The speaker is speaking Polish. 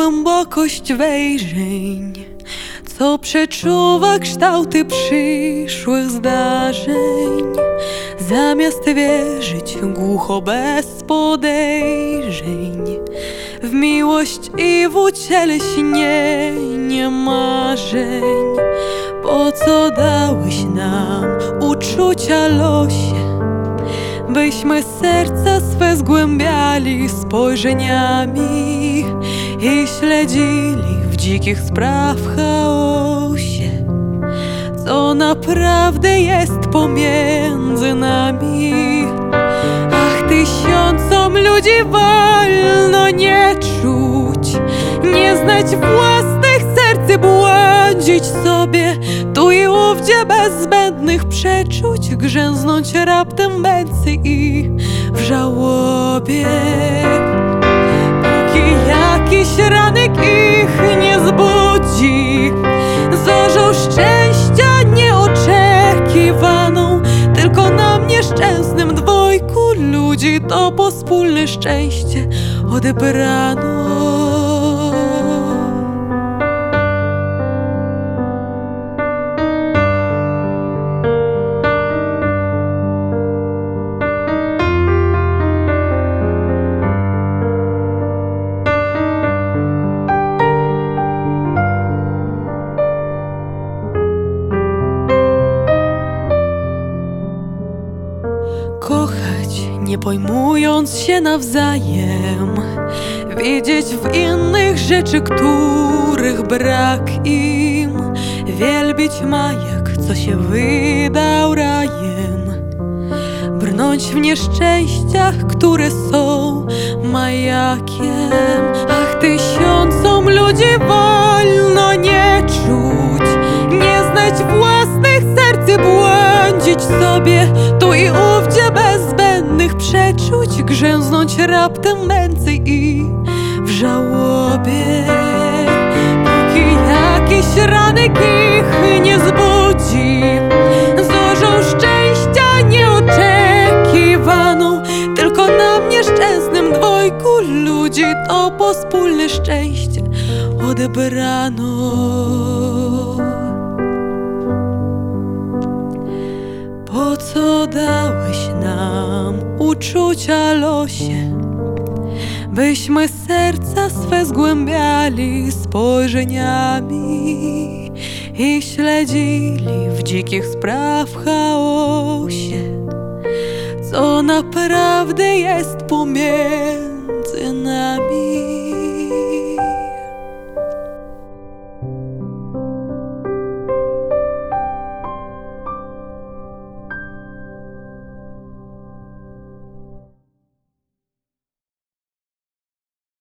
głębokość wejrzeń, co przeczuwa kształty przyszłych zdarzeń. Zamiast wierzyć głucho bez podejrzeń w miłość i w ucieleśnienie marzeń. Po co dałeś nam uczucia losie, byśmy serca swe zgłębiali spojrzeniami i śledzili w dzikich spraw chaosie, co naprawdę jest pomiędzy nami. Ach, tysiącom ludzi wolno nie czuć, nie znać własnych serc i błądzić sobie tu i ówdzie bez zbędnych przeczuć, grzęznąć raptem męcy i w żałobie. Póki jakiś ranek ich nie zbudzi zorzą szczęścia nieoczekiwaną, tylko nam nieszczęsnym dwojgu ludzi to pospólne szczęście odebrano. Kochać, nie pojmując się nawzajem, widzieć w innych rzeczy, których brak im, wielbić majak, co się wydał rajem, brnąć w nieszczęściach, które są majakiem. Ach, tysiącom ludzi wolno nie czuć, nie znać własnych serc i błądzić sobie tu i ówdzie bez zbędnych przeczuć, grzęznąć raptem męcy i w żałobie. Póki jakiś ranek ich nie zbudzi zorzą szczęścia nieoczekiwaną, tylko nam nieszczęsnym dwojgu ludzi to pospólne szczęście odebrano. Po co dałeś nam uczucia losie, byśmy serca swe zgłębiali spojrzeniami i śledzili w dzikich spraw chaosie, co naprawdę jest pomiędzy nami.